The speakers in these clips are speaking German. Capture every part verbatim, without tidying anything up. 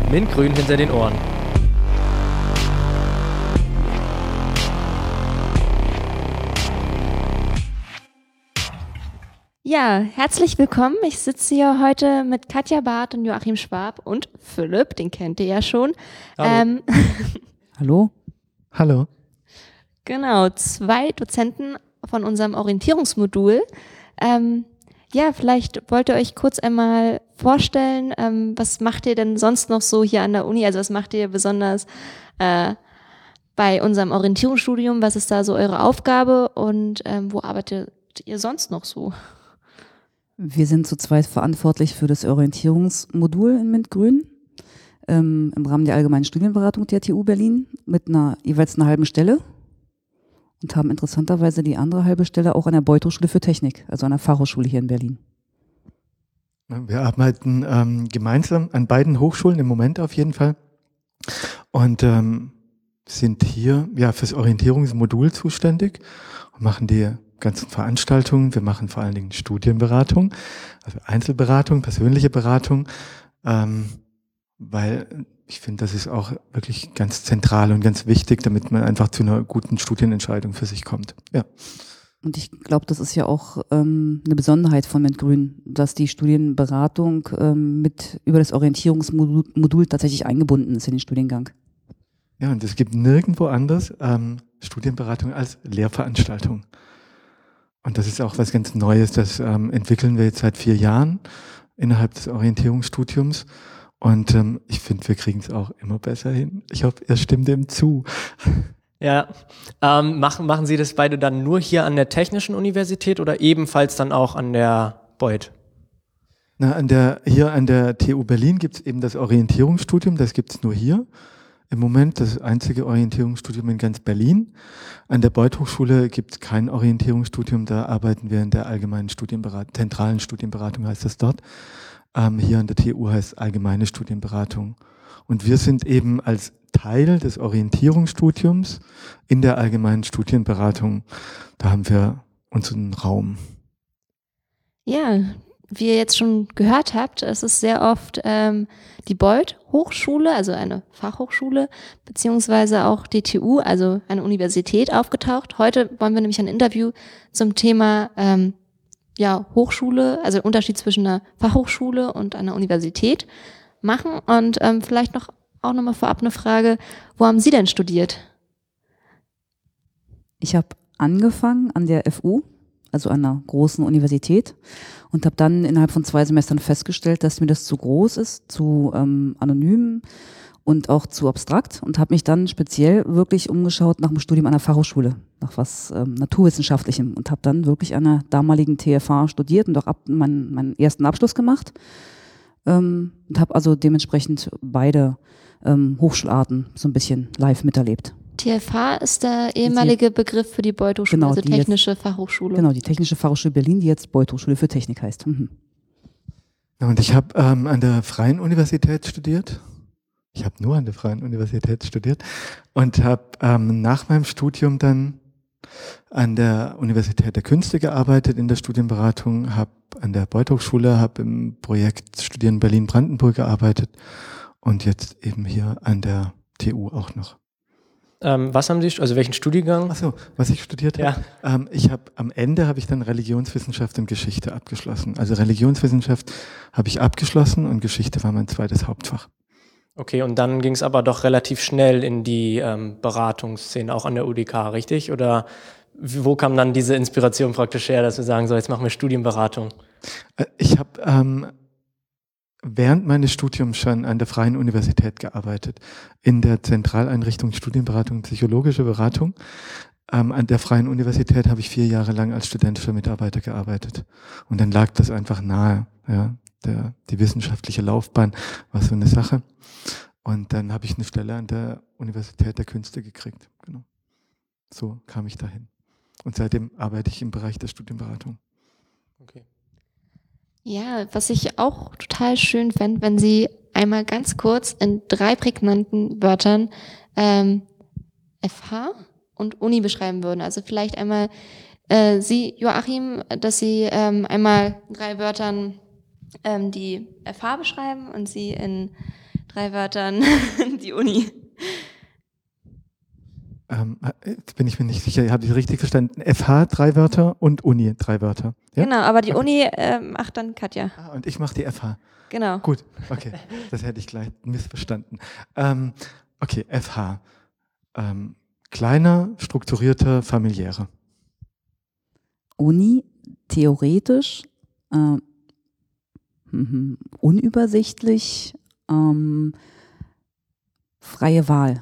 Mintgrün hinter den Ohren. Ja, herzlich willkommen. Ich sitze hier heute mit Katja Barth und Joachim Schwab und Philipp, den kennt ihr ja schon. Hallo. Ähm, Hallo. Hallo. Genau, zwei Dozenten von unserem Orientierungsmodul. Ähm, ja, vielleicht wollt ihr euch kurz einmal vorstellen, ähm, was macht ihr denn sonst noch so hier an der Uni? Also was macht ihr besonders äh, bei unserem Orientierungsstudium? Was ist da so eure Aufgabe und ähm, wo arbeitet ihr sonst noch so? Wir sind zu zweit verantwortlich für das Orientierungsmodul in Mintgrün ähm, im Rahmen der allgemeinen Studienberatung der T U Berlin mit einer jeweils einer halben Stelle und haben interessanterweise die andere halbe Stelle auch an der Beuth Hochschule für Technik, also an der Fachhochschule hier in Berlin. Wir arbeiten ähm, gemeinsam an beiden Hochschulen im Moment auf jeden Fall und ähm, sind hier ja fürs Orientierungsmodul zuständig und machen die ganzen Veranstaltungen. Wir machen vor allen Dingen Studienberatung, also Einzelberatung, persönliche Beratung, ähm, weil ich finde, das ist auch wirklich ganz zentral und ganz wichtig, damit man einfach zu einer guten Studienentscheidung für sich kommt. Ja. Und ich glaube, das ist ja auch ähm, eine Besonderheit von Mintgrün, dass die Studienberatung ähm, mit über das Orientierungsmodul Modul tatsächlich eingebunden ist in den Studiengang. Ja, und es gibt nirgendwo anders ähm, Studienberatung als Lehrveranstaltung. Und das ist auch was ganz Neues, das ähm, entwickeln wir jetzt seit vier Jahren innerhalb des Orientierungsstudiums. Und ähm, ich finde, wir kriegen es auch immer besser hin. Ich hoffe, ihr stimmt dem zu. Ja, ähm, machen, machen Sie das beide dann nur hier an der Technischen Universität oder ebenfalls dann auch an der Beuth? Na, an der, hier an der T U Berlin gibt es eben das Orientierungsstudium, das gibt es nur hier. Im Moment das einzige Orientierungsstudium in ganz Berlin. An der Beuth Hochschule gibt es kein Orientierungsstudium, da arbeiten wir in der allgemeinen Studienberatung, zentralen Studienberatung heißt das dort. Ähm, hier an der T U heißt allgemeine Studienberatung. Und wir sind eben als Teil des Orientierungsstudiums in der allgemeinen Studienberatung. Da haben wir unseren Raum. Ja, wie ihr jetzt schon gehört habt, es ist sehr oft ähm, die Beuth Hochschule, also eine Fachhochschule, beziehungsweise auch die T U, also eine Universität aufgetaucht. Heute wollen wir nämlich ein Interview zum Thema ähm, ja, Hochschule, also Unterschied zwischen einer Fachhochschule und einer Universität machen. Und ähm, vielleicht noch auch nochmal vorab eine Frage, wo haben Sie denn studiert? Ich habe angefangen an der F U, also an einer großen Universität, und habe dann innerhalb von zwei Semestern festgestellt, dass mir das zu groß ist, zu ähm, anonym und auch zu abstrakt, und habe mich dann speziell wirklich umgeschaut nach dem Studium an der Fachhochschule, nach was ähm, Naturwissenschaftlichem, und habe dann wirklich an der damaligen T F H studiert und auch ab, mein, meinen ersten Abschluss gemacht ähm, und habe also dementsprechend beide ähm, Hochschularten so ein bisschen live miterlebt. T F H ist der ehemalige Begriff für die Beuth Hochschule, Genau, also die Technische jetzt, Fachhochschule. Genau, die Technische Fachhochschule Berlin, die jetzt Beuth Hochschule für Technik heißt. Mhm. Ja, und ich habe ähm, an der Freien Universität studiert. Ich habe nur an der Freien Universität studiert und habe ähm, nach meinem Studium dann an der Universität der Künste gearbeitet in der Studienberatung, habe an der Beuth Hochschule, habe im Projekt Studieren Berlin-Brandenburg gearbeitet und jetzt eben hier an der T U auch noch. Ähm, was haben Sie, also welchen Studiengang? Ach so, was ich studiert habe? Ja. Ähm, ich habe am Ende habe ich dann Religionswissenschaft und Geschichte abgeschlossen. Also Religionswissenschaft habe ich abgeschlossen und Geschichte war mein zweites Hauptfach. Okay, und dann ging es aber doch relativ schnell in die ähm, Beratungsszene, auch an der U D K, richtig? Oder wo kam dann diese Inspiration praktisch her, dass wir sagen, so jetzt machen wir Studienberatung? Ich habe ähm, während meines Studiums schon an der Freien Universität gearbeitet, in der Zentraleinrichtung Studienberatung und psychologische Beratung. Ähm, an der Freien Universität habe ich vier Jahre lang als studentischer Mitarbeiter gearbeitet. Und dann lag das einfach nahe, ja, der, die wissenschaftliche Laufbahn war so eine Sache. Und dann habe ich eine Stelle an der Universität der Künste gekriegt. Genau. So kam ich dahin. Und seitdem arbeite ich im Bereich der Studienberatung. Okay. Ja, was ich auch total schön fände, wenn Sie einmal ganz kurz in drei prägnanten Wörtern ähm, F H und Uni beschreiben würden. Also vielleicht einmal äh, Sie, Joachim, dass Sie ähm, einmal in drei Wörtern ähm, die F H beschreiben und Sie in drei Wörtern die Uni. Ähm, jetzt bin ich mir nicht sicher, habe ich richtig verstanden? F H drei Wörter und Uni drei Wörter. Ja? Genau, aber die okay. Uni äh, macht dann Katja. Ah, und ich mache die F H. Genau. Gut, okay, das hätte ich gleich missverstanden. Ähm, okay, F H. Ähm, kleiner, strukturierter, familiärer. Uni, theoretisch, äh, unübersichtlich, ähm, freie Wahl.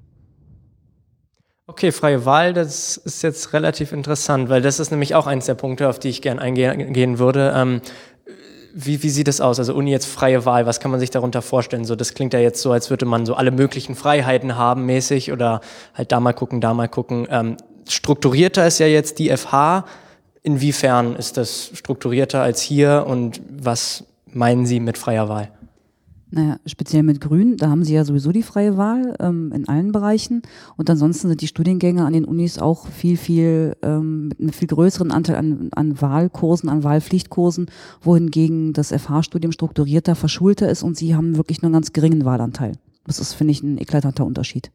Okay, freie Wahl, das ist jetzt relativ interessant, weil das ist nämlich auch eins der Punkte, auf die ich gerne eingehen würde. Ähm, wie, wie sieht das aus? Also Uni jetzt freie Wahl, was kann man sich darunter vorstellen? So, das klingt ja jetzt so, als würde man so alle möglichen Freiheiten haben mäßig oder halt da mal gucken, da mal gucken. Ähm, strukturierter ist ja jetzt die F H. Inwiefern ist das strukturierter als hier und was meinen Sie mit freier Wahl? Naja, speziell mit Grün, da haben sie ja sowieso die freie Wahl ähm, in allen Bereichen und ansonsten sind die Studiengänge an den Unis auch viel, viel, ähm, mit einem viel größeren Anteil an, an Wahlkursen, an Wahlpflichtkursen, wohingegen das F H-Studium strukturierter, verschulter ist und sie haben wirklich nur einen ganz geringen Wahlanteil. Das ist, finde ich, ein eklatanter Unterschied.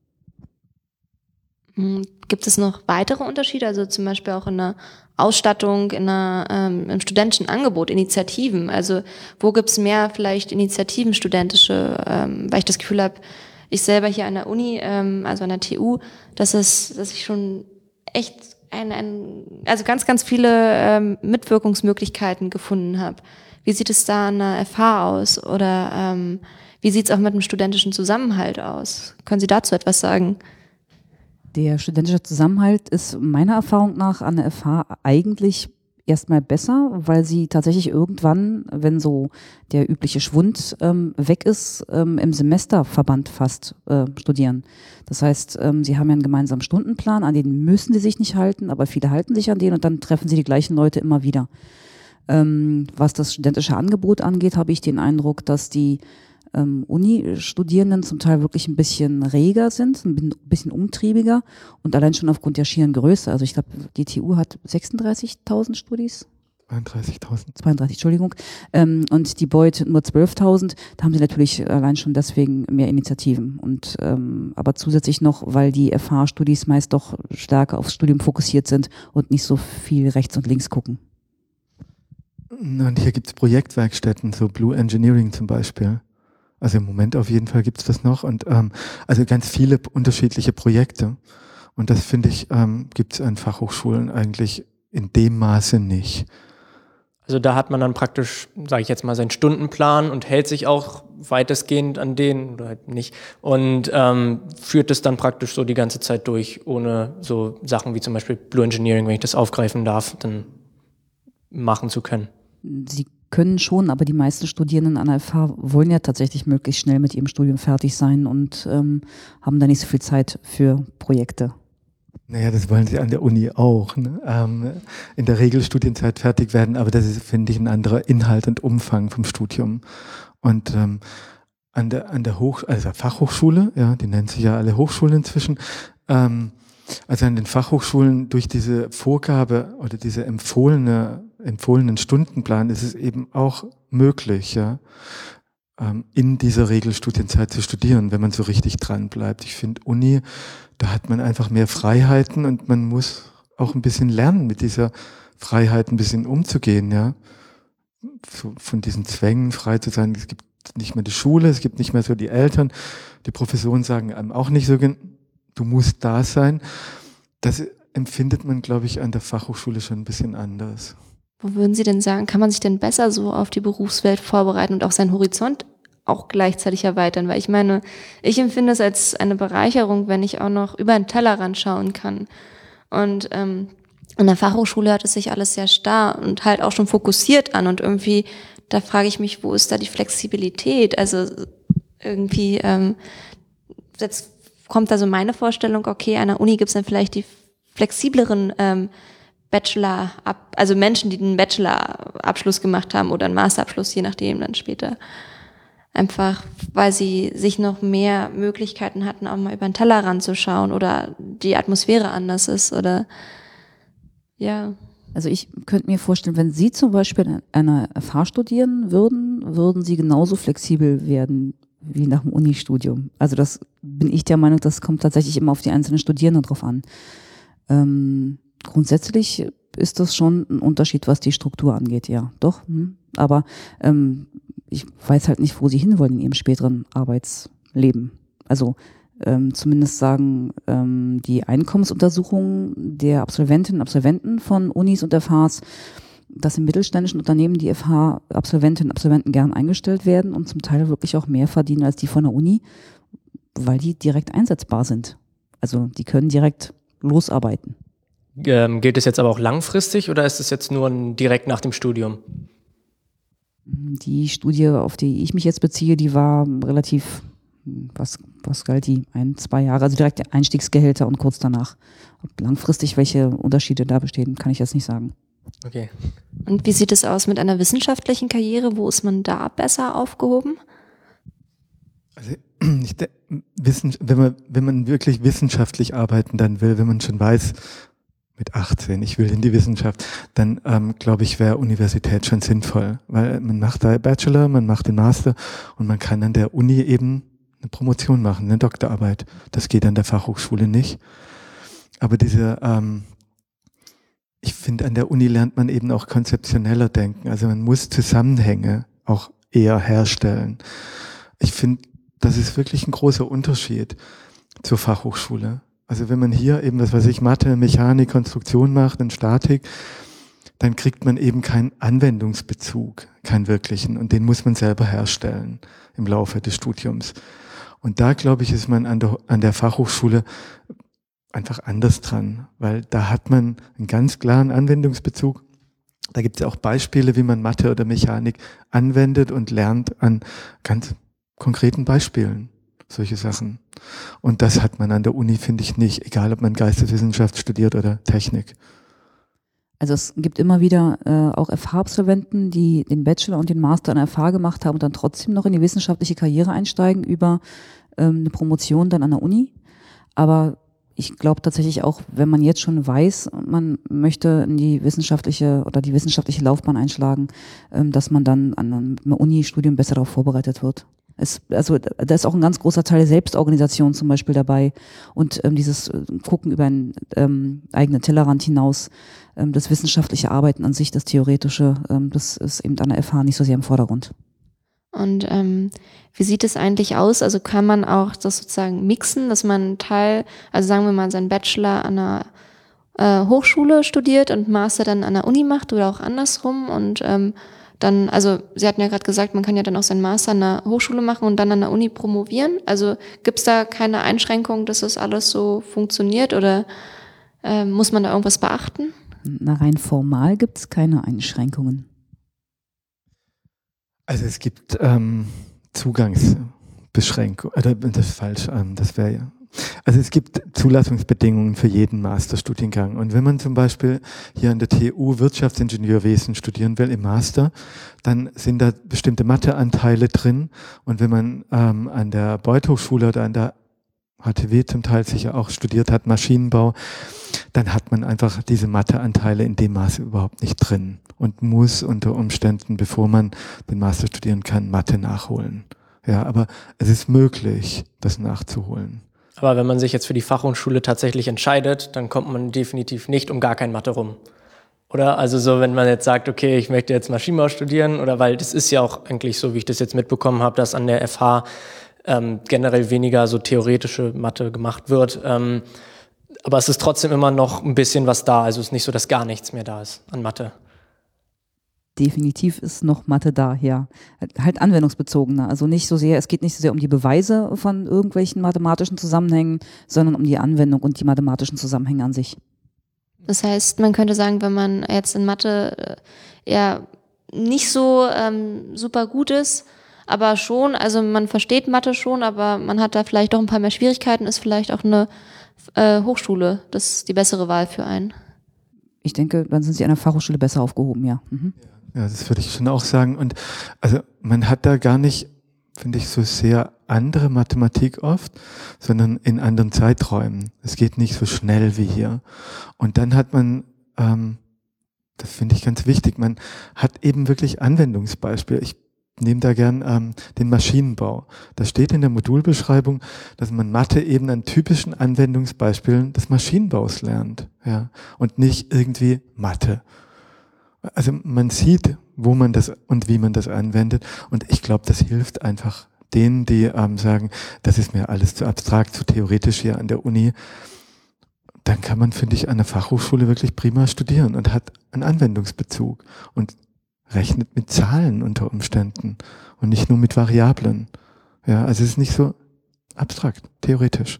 Gibt es noch weitere Unterschiede, also zum Beispiel auch in der Ausstattung, in der, ähm, im studentischen Angebot, Initiativen? Also wo gibt es mehr vielleicht Initiativen, studentische, ähm, weil ich das Gefühl habe, ich selber hier an der Uni, ähm, also an der T U, dass es, dass ich schon echt ein, ein also ganz, ganz viele ähm, Mitwirkungsmöglichkeiten gefunden habe. Wie sieht es da an der F H aus? Oder ähm, wie sieht es auch mit dem studentischen Zusammenhalt aus? Können Sie dazu etwas sagen? Der studentische Zusammenhalt ist meiner Erfahrung nach an der F H eigentlich erstmal besser, weil sie tatsächlich irgendwann, wenn so der übliche Schwund ähm, weg ist, ähm, im Semesterverband fast äh, studieren. Das heißt, ähm, sie haben ja einen gemeinsamen Stundenplan, an den müssen sie sich nicht halten, aber viele halten sich an den und dann treffen sie die gleichen Leute immer wieder. Ähm, was das studentische Angebot angeht, habe ich den Eindruck, dass die Ähm, Uni-Studierenden zum Teil wirklich ein bisschen reger sind, ein bisschen umtriebiger und allein schon aufgrund der schieren Größe. Also ich glaube, die T U hat sechsunddreißigtausend Studis. zweiunddreißigtausend. zweiunddreißig, Entschuldigung. Ähm, und die Beuth nur zwölftausend. Da haben sie natürlich allein schon deswegen mehr Initiativen. Und ähm, aber zusätzlich noch, weil die F H-Studis meist doch stärker aufs Studium fokussiert sind und nicht so viel rechts und links gucken. Und hier gibt es Projektwerkstätten, so Blue Engineering zum Beispiel. Also im Moment auf jeden Fall gibt es das noch und ähm, also ganz viele unterschiedliche Projekte und das finde ich ähm, gibt es an Fachhochschulen eigentlich in dem Maße nicht. Also da hat man dann praktisch, sage ich jetzt mal, seinen Stundenplan und hält sich auch weitestgehend an den oder halt nicht und ähm, führt es dann praktisch so die ganze Zeit durch, ohne so Sachen wie zum Beispiel Blue Engineering, wenn ich das aufgreifen darf, dann machen zu können. Sie können schon, aber die meisten Studierenden an der F H wollen ja tatsächlich möglichst schnell mit ihrem Studium fertig sein und ähm, haben da nicht so viel Zeit für Projekte. Naja, das wollen sie an der Uni auch. Ne? Ähm, in der Regel Studienzeit fertig werden, aber das ist, finde ich, ein anderer Inhalt und Umfang vom Studium. Und ähm, an der an der Hoch, also Fachhochschule, ja, die nennen sich ja alle Hochschulen inzwischen, ähm, also an den Fachhochschulen durch diese Vorgabe oder diese empfohlene empfohlenen Stundenplan ist es eben auch möglich, ja, in dieser Regelstudienzeit zu studieren, wenn man so richtig dran bleibt. Ich finde, Uni, da hat man einfach mehr Freiheiten und man muss auch ein bisschen lernen, mit dieser Freiheit ein bisschen umzugehen, ja. So von diesen Zwängen frei zu sein. Es gibt nicht mehr die Schule, es gibt nicht mehr so die Eltern. Die Professoren sagen einem auch nicht so, du musst da sein. Das empfindet man, glaube ich, an der Fachhochschule schon ein bisschen anders. Wo würden Sie denn sagen, kann man sich denn besser so auf die Berufswelt vorbereiten und auch seinen Horizont auch gleichzeitig erweitern? Weil ich meine, ich empfinde es als eine Bereicherung, wenn ich auch noch über den Tellerrand schauen kann. Und ähm, in der Fachhochschule hat es sich alles sehr starr und halt auch schon fokussiert an. Und irgendwie, da frage ich mich, wo ist da die Flexibilität? Also irgendwie, ähm, jetzt kommt da so meine Vorstellung, okay, an der Uni gibt es dann vielleicht die flexibleren ähm, Bachelor, ab, also Menschen, die einen Bachelor-Abschluss gemacht haben oder einen Masterabschluss, je nachdem dann später. Einfach, weil sie sich noch mehr Möglichkeiten hatten, auch mal über den Tellerrand zu schauen oder die Atmosphäre anders ist oder ja. Also ich könnte mir vorstellen, wenn Sie zum Beispiel an einer F H studieren würden, würden Sie genauso flexibel werden wie nach dem Unistudium. Also das bin ich der Meinung, das kommt tatsächlich immer auf die einzelnen Studierenden drauf an. Ähm, grundsätzlich ist das schon ein Unterschied, was die Struktur angeht, ja, doch. Hm. Aber ähm, ich weiß halt nicht, wo sie hinwollen in ihrem späteren Arbeitsleben. Also ähm, zumindest sagen ähm, die Einkommensuntersuchungen der Absolventinnen und Absolventen von Unis und F Hs, dass in mittelständischen Unternehmen die F H-Absolventinnen und Absolventen gern eingestellt werden und zum Teil wirklich auch mehr verdienen als die von der Uni, weil die direkt einsetzbar sind. Also die können direkt losarbeiten. Ähm, gilt es jetzt aber auch langfristig oder ist es jetzt nur ein, direkt nach dem Studium? Die Studie, auf die ich mich jetzt beziehe, die war relativ, was, was galt die? Ein, zwei Jahre, also direkt Einstiegsgehälter und kurz danach. Ob langfristig welche Unterschiede da bestehen, kann ich jetzt nicht sagen. Okay. Und wie sieht es aus mit einer wissenschaftlichen Karriere? Wo ist man da besser aufgehoben? Also ich de- wissen, wenn man, wenn man wirklich wissenschaftlich arbeiten dann will, wenn man schon weiß, mit achtzehn, ich will in die Wissenschaft, dann ähm, glaube ich, wäre Universität schon sinnvoll, weil man macht da Bachelor, man macht den Master und man kann an der Uni eben eine Promotion machen, eine Doktorarbeit. Das geht an der Fachhochschule nicht. Aber diese, ähm, ich finde, an der Uni lernt man eben auch konzeptioneller denken. Also man muss Zusammenhänge auch eher herstellen. Ich finde, das ist wirklich ein großer Unterschied zur Fachhochschule. Also wenn man hier eben, was weiß ich, Mathe, Mechanik, Konstruktion macht und Statik, dann kriegt man eben keinen Anwendungsbezug, keinen wirklichen. Und den muss man selber herstellen im Laufe des Studiums. Und da, glaube ich, ist man an der, an der Fachhochschule einfach anders dran, weil da hat man einen ganz klaren Anwendungsbezug. Da gibt es ja auch Beispiele, wie man Mathe oder Mechanik anwendet und lernt an ganz konkreten Beispielen. Solche Sachen. Und das hat man an der Uni, finde ich, nicht, egal ob man Geisteswissenschaft studiert oder Technik. Also es gibt immer wieder äh, auch F H-Absolventen, die den Bachelor und den Master an der F H gemacht haben und dann trotzdem noch in die wissenschaftliche Karriere einsteigen über ähm, eine Promotion dann an der Uni. Aber ich glaube tatsächlich auch, wenn man jetzt schon weiß, man möchte in die wissenschaftliche oder die wissenschaftliche Laufbahn einschlagen, ähm, dass man dann an einem Uni-Studium besser darauf vorbereitet wird. Es, also da ist auch ein ganz großer Teil Selbstorganisation zum Beispiel dabei und ähm, dieses Gucken über einen ähm, eigenen Tellerrand hinaus, ähm, das wissenschaftliche Arbeiten an sich, das Theoretische, ähm, das ist eben an der F H nicht so sehr im Vordergrund. Und ähm, wie sieht es eigentlich aus? Also kann man auch das sozusagen mixen, dass man einen Teil, also sagen wir mal, seinen Bachelor an einer äh, Hochschule studiert und Master dann an der Uni macht oder auch andersrum und ähm, dann, also Sie hatten ja gerade gesagt, man kann ja dann auch seinen Master an der Hochschule machen und dann an der Uni promovieren. Also gibt es da keine Einschränkung, dass das alles so funktioniert oder äh, muss man da irgendwas beachten? Na, rein formal gibt es keine Einschränkungen. Also es gibt ähm, Zugangsbeschränkungen, oder das ist falsch, ähm, das wäre ja. Also es gibt Zulassungsbedingungen für jeden Masterstudiengang. Und wenn man zum Beispiel hier an der T U Wirtschaftsingenieurwesen studieren will im Master, dann sind da bestimmte Matheanteile drin. Und wenn man ähm, an der Beuth Hochschule oder an der H T W zum Teil sicher auch studiert hat, Maschinenbau, dann hat man einfach diese Matheanteile in dem Maße überhaupt nicht drin und muss unter Umständen, bevor man den Master studieren kann, Mathe nachholen. Ja, aber es ist möglich, das nachzuholen. Aber wenn man sich jetzt für die Fachhochschule tatsächlich entscheidet, dann kommt man definitiv nicht um gar kein Mathe rum. Oder? Also so, wenn man jetzt sagt, okay, ich möchte jetzt Maschinenbau studieren, oder weil das ist ja auch eigentlich so, wie ich das jetzt mitbekommen habe, dass an der F H ähm, generell weniger so theoretische Mathe gemacht wird. Ähm, aber es ist trotzdem immer noch ein bisschen was da. Also es ist nicht so, dass gar nichts mehr da ist an Mathe. Definitiv ist noch Mathe da, ja. Halt anwendungsbezogener. Also nicht so sehr, es geht nicht so sehr um die Beweise von irgendwelchen mathematischen Zusammenhängen, sondern um die Anwendung und die mathematischen Zusammenhänge an sich. Das heißt, man könnte sagen, wenn man jetzt in Mathe eher nicht so ähm, super gut ist, aber schon, also man versteht Mathe schon, aber man hat da vielleicht doch ein paar mehr Schwierigkeiten, ist vielleicht auch eine äh, Hochschule das die bessere Wahl für einen. Ich denke, dann sind Sie an der Fachhochschule besser aufgehoben, ja. Mhm. Ja, das würde ich schon auch sagen. Und also man hat da gar nicht, finde ich, so sehr andere Mathematik oft, sondern in anderen Zeiträumen. Es geht nicht so schnell wie hier. Und dann hat man, ähm, das finde ich ganz wichtig, man hat eben wirklich Anwendungsbeispiele. Ich nehme da gern ähm, den Maschinenbau. Da steht in der Modulbeschreibung, dass man Mathe eben an typischen Anwendungsbeispielen des Maschinenbaus lernt, ja, und nicht irgendwie Mathe. Also man sieht, wo man das und wie man das anwendet, und ich glaube, das hilft einfach denen, die ähm, sagen, das ist mir alles zu abstrakt, zu theoretisch hier an der Uni. Dann kann man, finde ich, an der Fachhochschule wirklich prima studieren und hat einen Anwendungsbezug und rechnet mit Zahlen unter Umständen und nicht nur mit Variablen. Ja, also es ist nicht so abstrakt, theoretisch.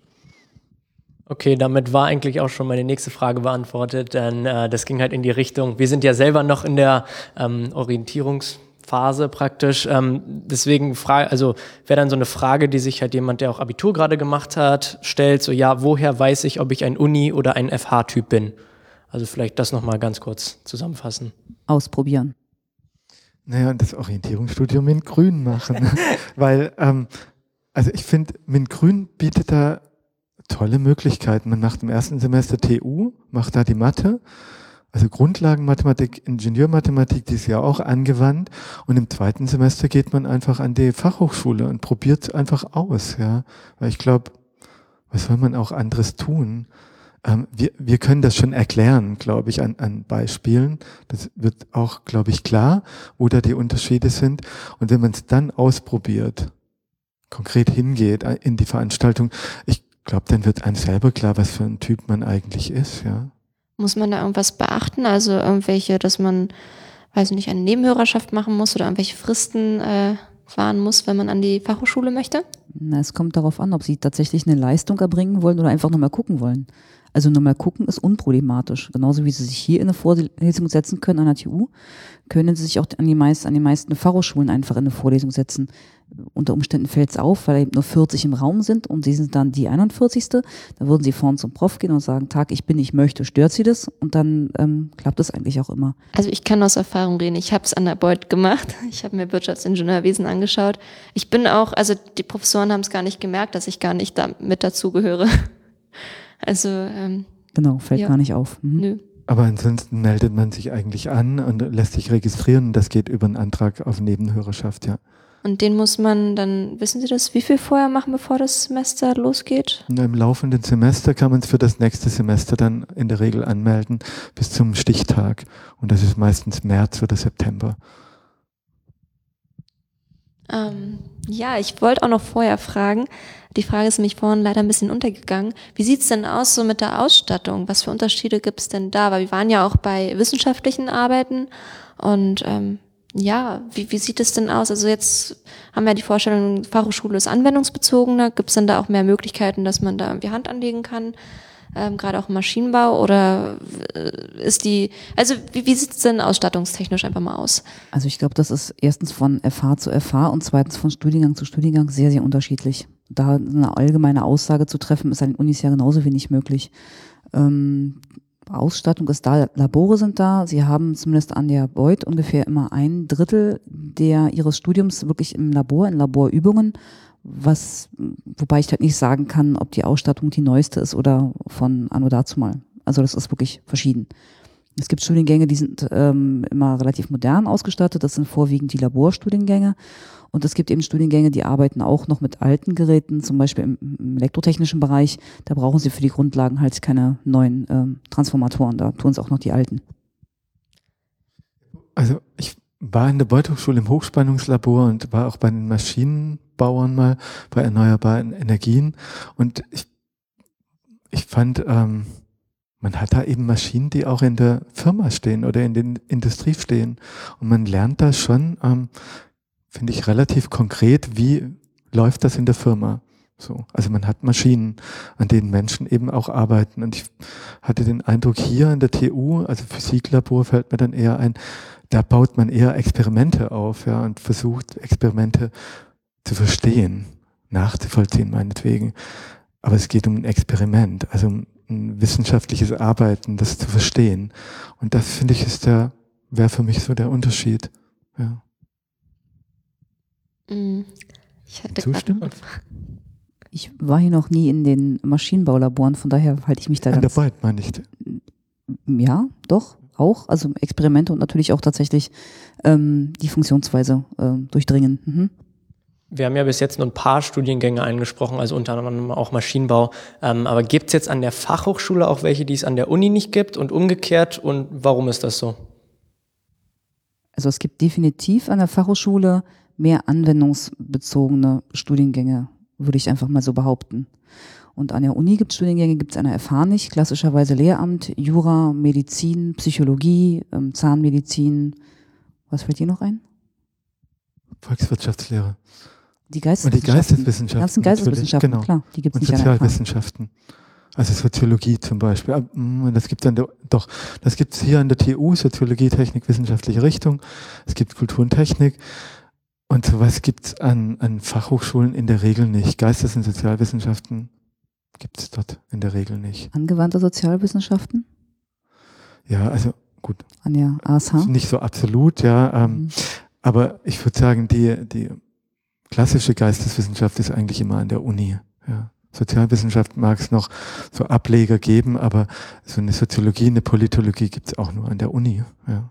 Okay, damit war eigentlich auch schon meine nächste Frage beantwortet, denn äh, das ging halt in die Richtung, wir sind ja selber noch in der ähm, Orientierungsphase praktisch, ähm, deswegen frage, also wäre dann so eine Frage, die sich halt jemand, der auch Abitur gerade gemacht hat, stellt, so ja, woher weiß ich, ob ich ein Uni- oder ein F H-Typ bin? Also vielleicht das nochmal ganz kurz zusammenfassen. Ausprobieren. Naja, und das Orientierungsstudium in Grün machen, weil, ähm, also ich finde, MINT-Grün bietet da tolle Möglichkeiten. Man macht im ersten Semester T U, macht da die Mathe, also Grundlagenmathematik, Ingenieurmathematik, die ist ja auch angewandt, und im zweiten Semester geht man einfach an die Fachhochschule und probiert es einfach aus, ja, weil ich glaube, was soll man auch anderes tun? Ähm, wir, wir können das schon erklären, glaube ich, an, an Beispielen. Das wird auch, glaube ich, klar, wo da die Unterschiede sind, und wenn man es dann ausprobiert, konkret hingeht in die Veranstaltung, ich Ich glaube, dann wird einem selber klar, was für ein Typ man eigentlich ist, ja. Muss man da irgendwas beachten? Also irgendwelche, dass man, weiß nicht, eine Nebenhörerschaft machen muss oder irgendwelche Fristen äh, wahren muss, wenn man an die Fachhochschule möchte? Na, es kommt darauf an, ob Sie tatsächlich eine Leistung erbringen wollen oder einfach nur mal gucken wollen. Also nur mal gucken ist unproblematisch. Genauso wie Sie sich hier in eine Vorlesung setzen können an der T U, können Sie sich auch an die, meist, an die meisten Fachhochschulen einfach in eine Vorlesung setzen. Unter Umständen fällt es auf, weil eben nur vierzig im Raum sind und Sie sind dann die einundvierzigste. Dann würden Sie vorne zum Prof gehen und sagen, Tag, ich bin, ich möchte, stört Sie das? Und dann ähm, klappt es eigentlich auch immer. Also ich kann aus Erfahrung reden. Ich habe es an der Beuth gemacht. Ich habe mir Wirtschaftsingenieurwesen angeschaut. Ich bin auch, also die Professoren haben es gar nicht gemerkt, dass ich gar nicht da mit dazugehöre. Also ähm, genau, fällt ja. gar nicht auf. Mhm. Nö. Aber ansonsten meldet man sich eigentlich an und lässt sich registrieren, und das geht über einen Antrag auf Nebenhörerschaft, ja. Und den muss man dann, wissen Sie das, wie viel vorher machen, bevor das Semester losgeht? Und im laufenden Semester kann man es für das nächste Semester dann in der Regel anmelden bis zum Stichtag. Und das ist meistens März oder September. Ähm, ja, ich wollte auch noch vorher fragen, die Frage ist nämlich vorhin leider ein bisschen untergegangen. Wie sieht's denn aus so mit der Ausstattung? Was für Unterschiede gibt's denn da? Weil wir waren ja auch bei wissenschaftlichen Arbeiten und ähm, ja, wie, wie sieht es denn aus? Also jetzt haben wir die Vorstellung, Fachhochschule ist anwendungsbezogener. Gibt es denn da auch mehr Möglichkeiten, dass man da irgendwie Hand anlegen kann? Ähm, gerade auch im Maschinenbau, oder ist die, also wie, wie sieht es denn ausstattungstechnisch einfach mal aus? Also ich glaube, das ist erstens von F H zu F H und zweitens von Studiengang zu Studiengang sehr, sehr unterschiedlich. Da eine allgemeine Aussage zu treffen, ist an den Unis ja genauso wenig möglich. Ähm, Ausstattung ist da, Labore sind da. Sie haben zumindest an der Beuth ungefähr immer ein Drittel der ihres Studiums wirklich im Labor, in Laborübungen, was, wobei ich halt nicht sagen kann, ob die Ausstattung die neueste ist oder von anno dazumal. Also das ist wirklich verschieden. Es gibt Studiengänge, die sind ähm, immer relativ modern ausgestattet. Das sind vorwiegend die Laborstudiengänge. Und es gibt eben Studiengänge, die arbeiten auch noch mit alten Geräten, zum Beispiel im, im elektrotechnischen Bereich. Da brauchen sie für die Grundlagen halt keine neuen ähm, Transformatoren. Da tun es auch noch die alten. Also ich war in der Beuth Hochschule im Hochspannungslabor und war auch bei den Maschinenbauern mal, bei erneuerbaren Energien. Und ich, ich fand, ähm, man hat da eben Maschinen, die auch in der Firma stehen oder in der Industrie stehen. Und man lernt da schon, ähm, finde ich, relativ konkret, wie läuft das in der Firma. So, also man hat Maschinen, an denen Menschen eben auch arbeiten. Und ich hatte den Eindruck, hier in der T U, also Physiklabor fällt mir dann eher ein, da baut man eher Experimente auf, ja, und versucht, Experimente zu verstehen, nachzuvollziehen meinetwegen. Aber es geht um ein Experiment, also um ein wissenschaftliches Arbeiten, das zu verstehen. Und das, finde ich, ist der, wäre für mich so der Unterschied. Ja. Ich hatte Zustimmen? Ich war hier noch nie in den Maschinenbaulaboren, von daher halte ich mich da An ganz... der Beuth, meine ich. Ja, doch. auch, also Experimente und natürlich auch tatsächlich ähm, die Funktionsweise äh, durchdringen. Mhm. Wir haben ja bis jetzt nur ein paar Studiengänge angesprochen, also unter anderem auch Maschinenbau. Ähm, aber gibt es jetzt an der Fachhochschule auch welche, die es an der Uni nicht gibt und umgekehrt? Und warum ist das so? Also es gibt definitiv an der Fachhochschule mehr anwendungsbezogene Studiengänge, würde ich einfach mal so behaupten. Und an der Uni gibt es Studiengänge, gibt es an der F H nicht, klassischerweise Lehramt, Jura, Medizin, Psychologie, ähm, Zahnmedizin. Was fällt dir noch ein? Volkswirtschaftslehre. Die Und die Geisteswissenschaften. Geisteswissenschaften. Die ganzen Geisteswissenschaften, genau. klar, die gibt es Und nicht an der F H. Sozialwissenschaften. Also Soziologie zum Beispiel. Ah, mm, Das gibt dann doch, das gibt es hier an der T U, Soziologie, Technik, wissenschaftliche Richtung. Es gibt Kultur und Technik. Und sowas gibt es an, an Fachhochschulen in der Regel nicht. Geistes- und Sozialwissenschaften gibt es dort in der Regel nicht. Angewandte Sozialwissenschaften? Ja, also gut. An der A S H? Nicht so absolut, ja. Ähm, Mhm. Aber ich würde sagen, die, die klassische Geisteswissenschaft ist eigentlich immer an der Uni. Ja. Sozialwissenschaft mag es noch so Ableger geben, aber so eine Soziologie, eine Politologie gibt es auch nur an der Uni. Ja.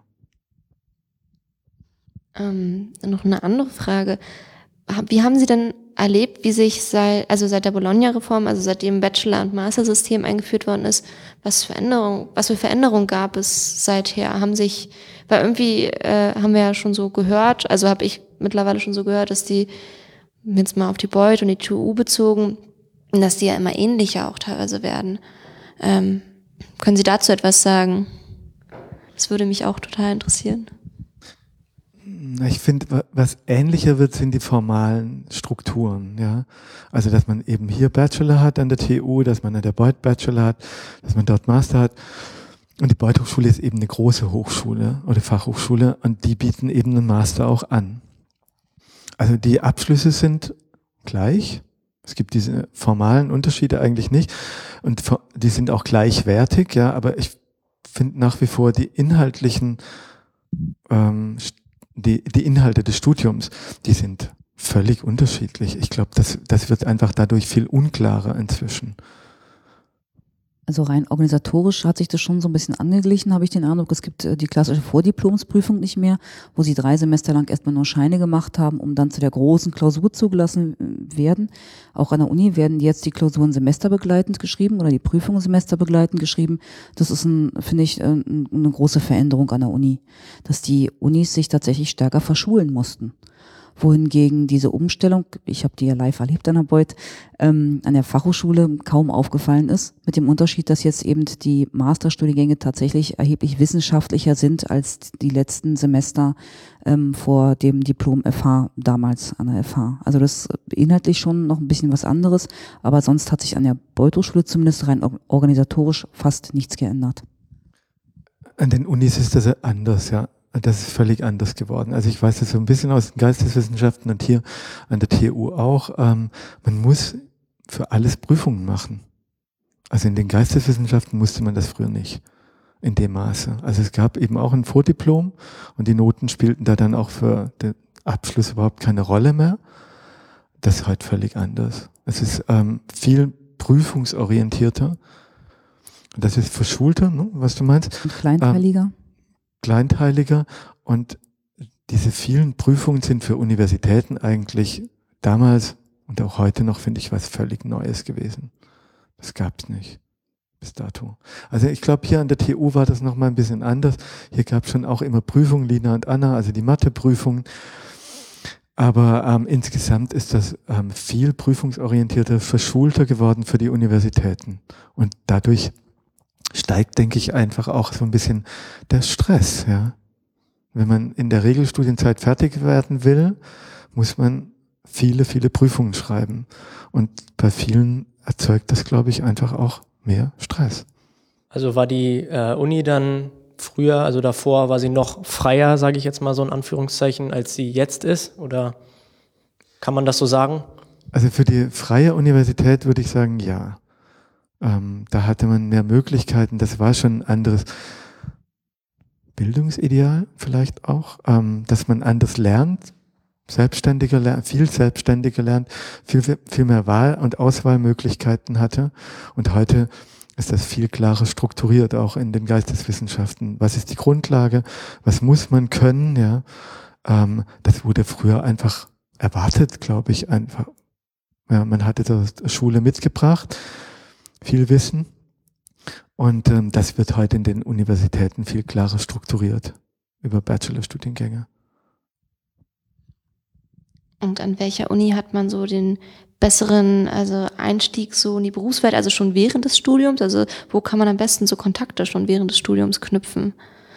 Ähm, noch eine andere Frage. Hab- Wie haben Sie denn erlebt, wie sich seit, also seit der Bologna-Reform, also seitdem Bachelor- und Master-System eingeführt worden ist, was für Änderungen, was für Veränderungen gab es seither? Haben sich, weil irgendwie äh, haben wir ja schon so gehört, also habe ich mittlerweile schon so gehört, dass die, jetzt mal auf die Beuth und die T U bezogen, dass die ja immer ähnlicher auch teilweise werden. Ähm, können Sie dazu etwas sagen? Das würde mich auch total interessieren. Ich finde, was ähnlicher wird, sind die formalen Strukturen. Ja, also dass man eben hier Bachelor hat an der T U, dass man an der Beuth Bachelor hat, dass man dort Master hat. Und die Beuth Hochschule ist eben eine große Hochschule oder Fachhochschule und die bieten eben einen Master auch an. Also die Abschlüsse sind gleich. Es gibt diese formalen Unterschiede eigentlich nicht und die sind auch gleichwertig, ja, aber ich finde nach wie vor die inhaltlichen ähm, Die, die Inhalte des Studiums, die sind völlig unterschiedlich. Ich glaube, das, das wird einfach dadurch viel unklarer inzwischen. Also rein organisatorisch hat sich das schon so ein bisschen angeglichen, habe ich den Eindruck. Es gibt äh, die klassische Vordiplomsprüfung nicht mehr, wo sie drei Semester lang erstmal nur Scheine gemacht haben, um dann zu der großen Klausur zugelassen äh, werden. Auch an der Uni werden jetzt die Klausuren semesterbegleitend geschrieben oder die Prüfungen semesterbegleitend geschrieben. Das ist, ein, finde ich, äh, eine große Veränderung an der Uni, dass die Unis sich tatsächlich stärker verschulen mussten. Wohingegen diese Umstellung, ich habe die ja live erlebt an der Beuth, ähm, an der Fachhochschule kaum aufgefallen ist, mit dem Unterschied, dass jetzt eben die Masterstudiengänge tatsächlich erheblich wissenschaftlicher sind als die letzten Semester ähm, vor dem Diplom F H damals an der F H. Also das inhaltlich schon noch ein bisschen was anderes, aber sonst hat sich an der Beuth Hochschule zumindest rein organisatorisch fast nichts geändert. An den Unis ist das anders, ja. Das ist völlig anders geworden. Also ich weiß das so ein bisschen aus den Geisteswissenschaften und hier an der T U auch. Ähm, man muss für alles Prüfungen machen. Also in den Geisteswissenschaften musste man das früher nicht in dem Maße. Also es gab eben auch ein Vordiplom und die Noten spielten da dann auch für den Abschluss überhaupt keine Rolle mehr. Das ist heute völlig anders. Es ist ähm, viel prüfungsorientierter. Das ist verschulter, ne, was du meinst. Und kleinteiliger. Ähm, kleinteiliger und diese vielen Prüfungen sind für Universitäten eigentlich damals und auch heute noch, finde ich, was völlig Neues gewesen. Das gab es nicht bis dato. Also ich glaube, hier an der T U war das noch mal ein bisschen anders. Hier gab es schon auch immer Prüfungen, Lina und Anna, also die Matheprüfungen. Aber ähm, insgesamt ist das ähm, viel prüfungsorientierter, verschulter geworden für die Universitäten. Und dadurch steigt, denke ich, einfach auch so ein bisschen der Stress, ja. Wenn man in der Regelstudienzeit fertig werden will, muss man viele, viele Prüfungen schreiben. Und bei vielen erzeugt das, glaube ich, einfach auch mehr Stress. Also war die äh, Uni dann früher, also davor war sie noch freier, sage ich jetzt mal so in Anführungszeichen, als sie jetzt ist? Oder kann man das so sagen? Also für die freie Universität würde ich sagen, ja. Ähm, da hatte man mehr Möglichkeiten, das war schon ein anderes Bildungsideal vielleicht auch, ähm, dass man anders lernt, selbstständiger lernt, viel selbstständiger lernt, viel, viel mehr Wahl- und Auswahlmöglichkeiten hatte. Und heute ist das viel klarer strukturiert, auch in den Geisteswissenschaften. Was ist die Grundlage? Was muss man können? Ja, ähm, das wurde früher einfach erwartet, glaube ich, einfach. Ja, man hatte das Schule mitgebracht, viel Wissen. Und ähm, das wird heute in den Universitäten viel klarer strukturiert über Bachelorstudiengänge. Und an welcher Uni hat man so den besseren also Einstieg so in die Berufswelt, also schon während des Studiums? Also wo kann man am besten so Kontakte schon während des Studiums knüpfen?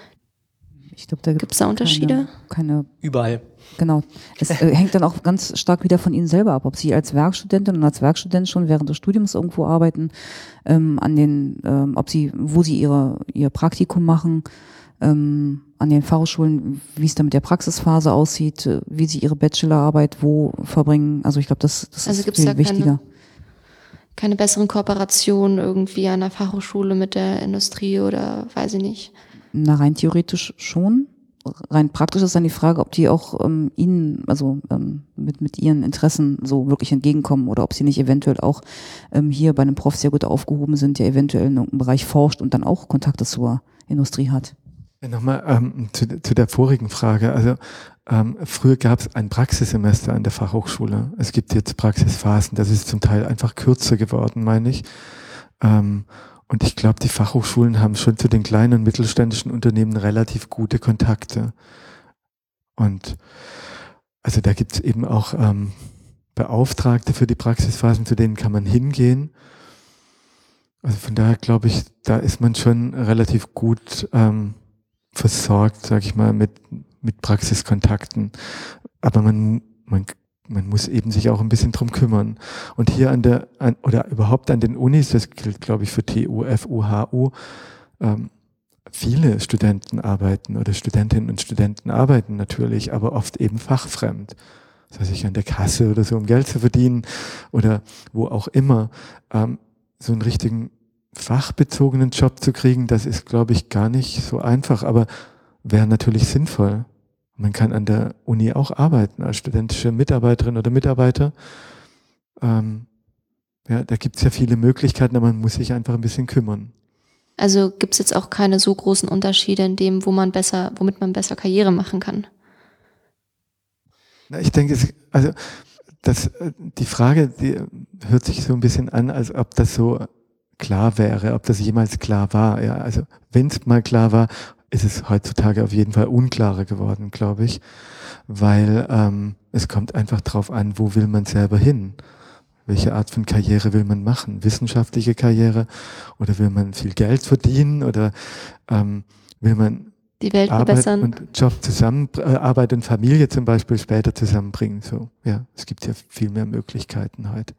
Ich glaube, da Gibt es da Unterschiede? Keine, keine Überall. Genau. Es äh, hängt dann auch ganz stark wieder von Ihnen selber ab, ob Sie als Werkstudentin und als Werkstudent schon während des Studiums irgendwo arbeiten, ähm, an den, ähm, ob Sie, wo Sie ihre, Ihr Praktikum machen, ähm, an den Fachhochschulen, wie es da mit der Praxisphase aussieht, äh, wie Sie Ihre Bachelorarbeit wo verbringen. Also ich glaube, das, das Also ist gibt's viel da wichtiger. Keine, keine besseren Kooperationen irgendwie an der Fachhochschule mit der Industrie oder weiß ich nicht? Na, rein theoretisch schon. Rein praktisch ist dann die Frage, ob die auch ähm, Ihnen, also ähm, mit, mit Ihren Interessen so wirklich entgegenkommen oder ob Sie nicht eventuell auch ähm, hier bei einem Prof sehr gut aufgehoben sind, der eventuell in irgendeinem Bereich forscht und dann auch Kontakte zur Industrie hat. Ja, nochmal ähm, zu, zu der vorigen Frage. Also ähm, früher gab es ein Praxissemester an der Fachhochschule. Es gibt jetzt Praxisphasen. Das ist zum Teil einfach kürzer geworden, meine ich. Ähm, Und ich glaube, die Fachhochschulen haben schon zu den kleinen und mittelständischen Unternehmen relativ gute Kontakte. Und also da gibt es eben auch ähm, Beauftragte für die Praxisphasen, zu denen kann man hingehen. Also von daher glaube ich, da ist man schon relativ gut ähm, versorgt, sage ich mal, mit, mit Praxiskontakten. Aber man, man Man muss eben sich auch ein bisschen drum kümmern. Und hier an der, an, oder überhaupt an den Unis, das gilt, glaube ich, für T U, F U, H U, ähm, viele Studenten arbeiten oder Studentinnen und Studenten arbeiten natürlich, aber oft eben fachfremd. Das heißt, ich an der Kasse oder so, um Geld zu verdienen oder wo auch immer. Ähm, so einen richtigen fachbezogenen Job zu kriegen, das ist, glaube ich, gar nicht so einfach, aber wäre natürlich sinnvoll. Man kann an der Uni auch arbeiten als studentische Mitarbeiterin oder Mitarbeiter. Ähm, ja, da gibt es ja viele Möglichkeiten, aber man muss sich einfach ein bisschen kümmern. Also gibt es jetzt auch keine so großen Unterschiede in dem, wo man besser, womit man besser Karriere machen kann? Na, ich denke, es, also das, die Frage, die hört sich so ein bisschen an, als ob das so klar wäre, ob das jemals klar war. Ja, also wenn es mal klar war, ist es heutzutage auf jeden Fall unklarer geworden, glaube ich, weil ähm, es kommt einfach drauf an, wo will man selber hin? Welche Art von Karriere will man machen? Wissenschaftliche Karriere oder will man viel Geld verdienen oder ähm, will man die Welt Arbeit verbessern und Job zusammen, äh, Arbeit und Familie zum Beispiel später zusammenbringen? So, ja, es gibt ja viel mehr Möglichkeiten heute.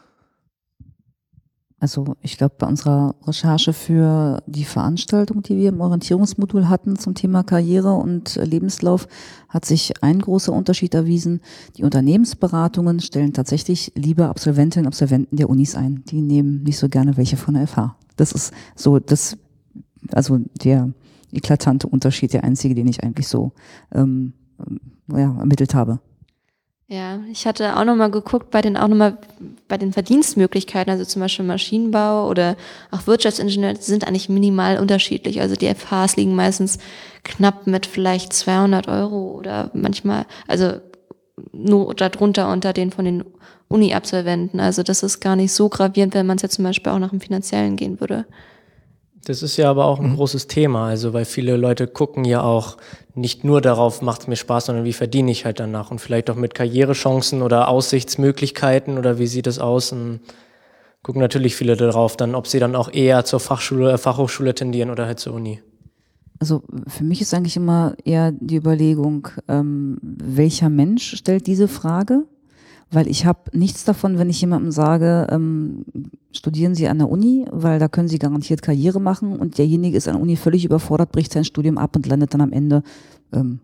Also ich glaube, bei unserer Recherche für die Veranstaltung, die wir im Orientierungsmodul hatten zum Thema Karriere und Lebenslauf, hat sich ein großer Unterschied erwiesen. Die Unternehmensberatungen stellen tatsächlich lieber Absolventinnen und Absolventen der Unis ein. Die nehmen nicht so gerne welche von der F H. Das ist so, das, also der eklatante Unterschied, der einzige, den ich eigentlich so ähm, ja, ermittelt habe. Ja, ich hatte auch nochmal geguckt bei den auch noch mal bei den Verdienstmöglichkeiten, also zum Beispiel Maschinenbau oder auch Wirtschaftsingenieur, die sind eigentlich minimal unterschiedlich. Also die F Hs liegen meistens knapp mit vielleicht zweihundert Euro oder manchmal, also nur darunter unter den von den Uni-Absolventen. Also das ist gar nicht so gravierend, wenn man es jetzt zum Beispiel auch nach dem Finanziellen gehen würde. Das ist ja aber auch ein Mhm. großes Thema, also weil viele Leute gucken ja auch nicht nur darauf, macht es mir Spaß, sondern wie verdiene ich halt danach und vielleicht auch mit Karrierechancen oder Aussichtsmöglichkeiten oder wie sieht es aus und gucken natürlich viele darauf dann, ob sie dann auch eher zur Fachschule, äh, Fachhochschule tendieren oder halt zur Uni. Also für mich ist eigentlich immer eher die Überlegung, ähm, welcher Mensch stellt diese Frage? Weil ich habe nichts davon, wenn ich jemandem sage, ähm, studieren Sie an der Uni, weil da können Sie garantiert Karriere machen und derjenige ist an der Uni völlig überfordert, bricht sein Studium ab und landet dann am Ende ähm,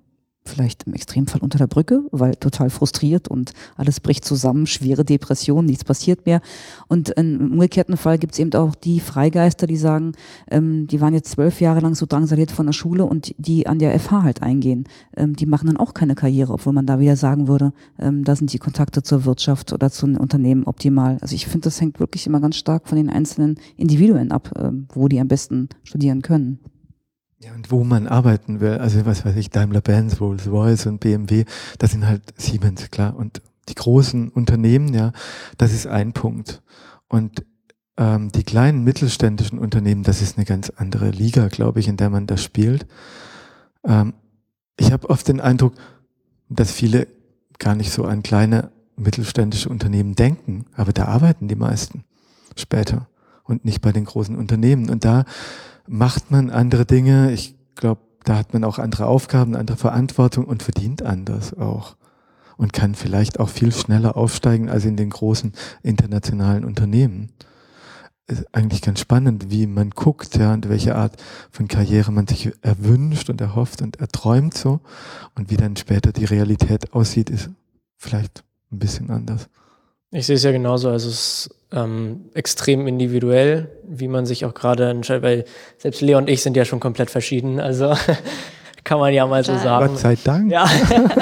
vielleicht im Extremfall unter der Brücke, weil total frustriert und alles bricht zusammen, schwere Depression, nichts passiert mehr. Und im umgekehrten Fall gibt es eben auch die Freigeister, die sagen, ähm, die waren jetzt zwölf Jahre lang so drangsaliert von der Schule und die an der F H halt eingehen. Ähm, die machen dann auch keine Karriere, obwohl man da wieder sagen würde, ähm, da sind die Kontakte zur Wirtschaft oder zu den Unternehmen optimal. Also ich finde, das hängt wirklich immer ganz stark von den einzelnen Individuen ab, ähm, wo die am besten studieren können. Ja, und wo man arbeiten will, also was weiß ich, Daimler-Benz, Rolls-Royce und B M W, das sind halt Siemens, klar. Und die großen Unternehmen, ja, das ist ein Punkt. Und ähm, die kleinen mittelständischen Unternehmen, das ist eine ganz andere Liga, glaube ich, in der man das spielt. Ähm, ich habe oft den Eindruck, dass viele gar nicht so an kleine mittelständische Unternehmen denken, aber da arbeiten die meisten später und nicht bei den großen Unternehmen. Und da macht man andere Dinge. Ich glaube, da hat man auch andere Aufgaben, andere Verantwortung und verdient anders auch. Und kann vielleicht auch viel schneller aufsteigen als in den großen internationalen Unternehmen. Ist eigentlich ganz spannend, wie man guckt, ja, und welche Art von Karriere man sich erwünscht und erhofft und erträumt so. Und wie dann später die Realität aussieht, ist vielleicht ein bisschen anders. Ich sehe es ja genauso, also es ist ähm, extrem individuell, wie man sich auch gerade entscheidet, weil selbst Lea und ich sind ja schon komplett verschieden, also kann man ja mal so sagen. Gott sei Dank. Ja.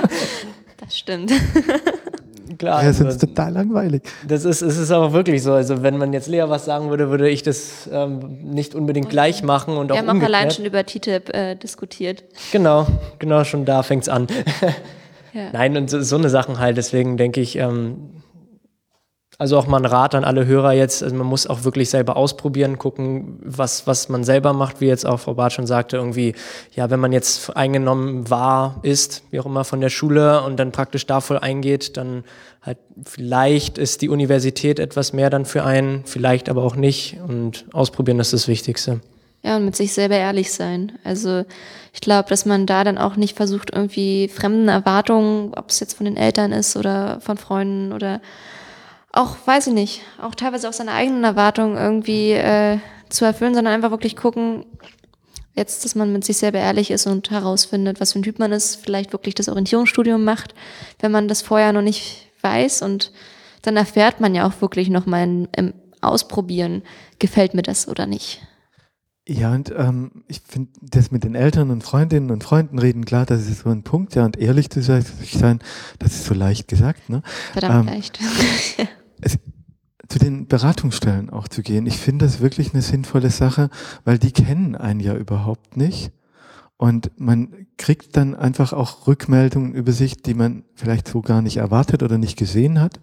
Das stimmt. Klar. Ja, es also, ist total langweilig. Das ist, es ist aber wirklich so, also wenn man jetzt Lea was sagen würde, würde ich das ähm, nicht unbedingt gleich machen und Wir auch haben auch umgekehrt. allein schon über T T I P äh, diskutiert. Genau, genau, schon da fängt's an. Ja. Nein, und so, so eine Sachen halt, deswegen denke ich, ähm, also auch mal ein Rat an alle Hörer jetzt, also man muss auch wirklich selber ausprobieren, gucken, was, was man selber macht, wie jetzt auch Frau Barth schon sagte, irgendwie, ja, wenn man jetzt eingenommen war, ist, wie auch immer von der Schule und dann praktisch da voll eingeht, dann halt vielleicht ist die Universität etwas mehr dann für einen, vielleicht aber auch nicht und ausprobieren ist das Wichtigste. Ja, und mit sich selber ehrlich sein. Also ich glaube, dass man da dann auch nicht versucht, irgendwie fremden Erwartungen, ob es jetzt von den Eltern ist oder von Freunden oder auch, weiß ich nicht, auch teilweise auch seine eigenen Erwartungen irgendwie äh, zu erfüllen, sondern einfach wirklich gucken, jetzt, dass man mit sich selber ehrlich ist und herausfindet, was für ein Typ man ist, vielleicht wirklich das Orientierungsstudium macht, wenn man das vorher noch nicht weiß, und dann erfährt man ja auch wirklich nochmal im Ausprobieren, gefällt mir das oder nicht. Ja, und ähm, ich finde, das mit den Eltern und Freundinnen und Freunden reden, klar, das ist so ein Punkt, ja, und ehrlich zu sein, das ist so leicht gesagt, ne? Verdammt ähm, leicht. es, zu den Beratungsstellen auch zu gehen. Ich finde das wirklich eine sinnvolle Sache, weil die kennen einen ja überhaupt nicht. Und man kriegt dann einfach auch Rückmeldungen über sich, die man vielleicht so gar nicht erwartet oder nicht gesehen hat.